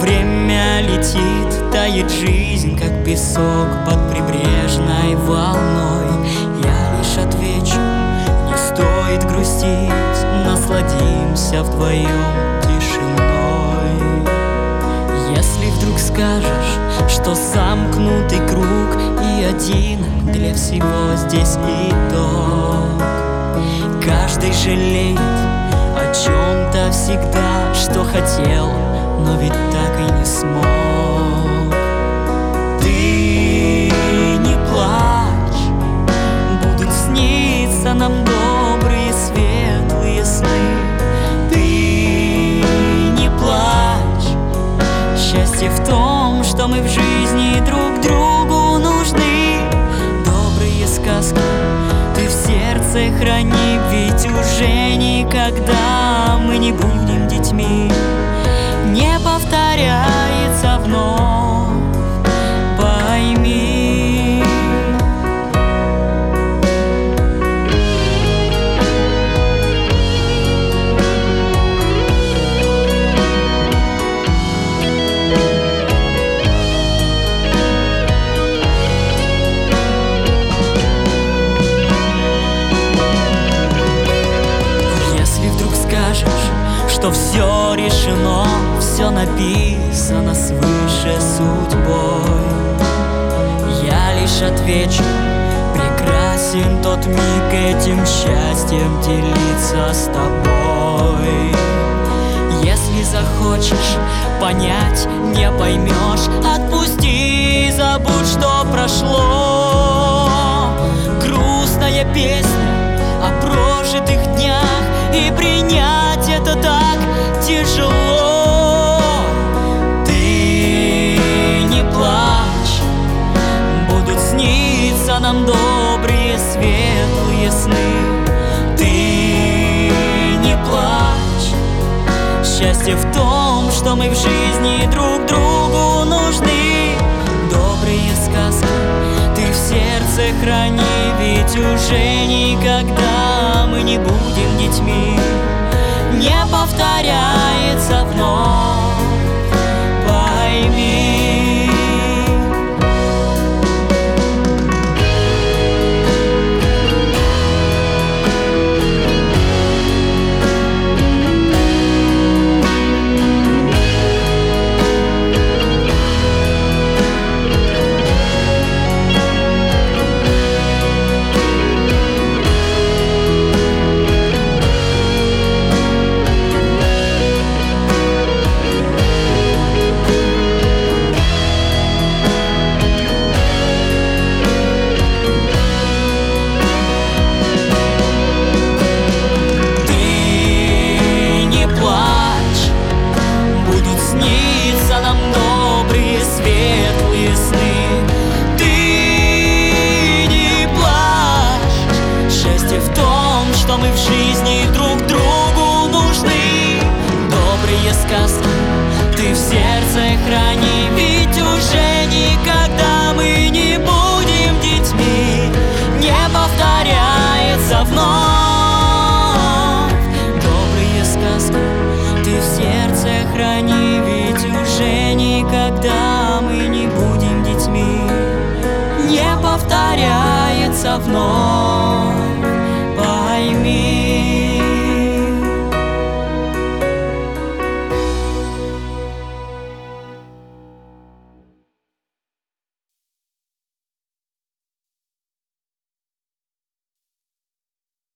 Время летит, тает жизнь, как песок под прибрежной волной. Я лишь отвечу: не стоит грустить, насладимся вдвоем тишиной. Если вдруг скажешь, что замкнутый круг и один для всего здесь итог, каждый жалеет о чем-то всегда, что хотел, но ведь так и не смог. Ты не плачь, будут сниться нам добрые светлые сны. Ты не плачь, счастье в том, что мы в жизни друг другу нужны. Добрые сказки ты в сердце храни, ведь уже никогда мы не будем детьми. Не повторяется вновь, пойми. Если вдруг скажешь, что все решено, все написано свыше судьбой, я лишь отвечу: прекрасен тот миг, этим счастьем делиться с тобой. Если захочешь понять, не поймешь, отпусти, забудь, что прошло. Грустная песня о прожитых днях, и принять это так тяжело. Ты не плачь, будут сниться нам добрые светлые сны. Ты не плачь, счастье в том, что мы в жизни друг другу нужны. Добрые сказки ты в сердце храни, ведь уже никогда мы не будем детьми. Не повторяется вновь, пойми. Что мы в жизни друг другу нужны. Добрые сказки ты в сердце храни, ведь уже никогда мы не будем детьми. Не повторяется вновь. Добрые сказки ты в сердце храни, ведь уже никогда мы не будем детьми. Не повторяется вновь.